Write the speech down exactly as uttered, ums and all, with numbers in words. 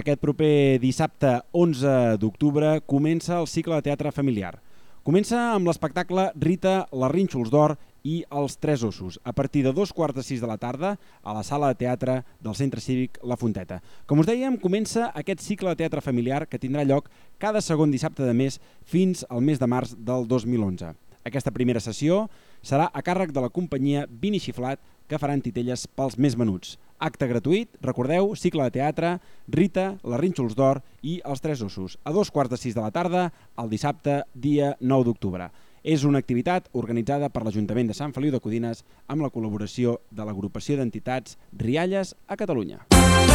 Aquest proper dissabte onze d'octubre comença el cicle de teatre familiar. Comença amb l'espectacle Rita, la Rínxols d'Or i Els Tres Ossos, a partir de dos quarts de sis de la tarda a la sala de teatre del Centre Cívic La Fonteta. Com us dèiem, comença aquest cicle de teatre familiar que tindrà lloc cada segon dissabte de mes fins al mes de març del dos mil onze. Aquesta primera sessió serà a càrrec de la companyia Vini Xiflat, que faran titelles pels més menuts. Acte gratuït, recordeu, cicle de teatre, Rita, la Rínxols d'Or i Els Tres Ossos, a dos quarts de sis de la tarda, el dissabte, dia nou d'octubre. És una activitat organitzada per l'Ajuntament de Sant Feliu de Codines amb la col·laboració de l'Agrupació d'Entitats Rialles a Catalunya.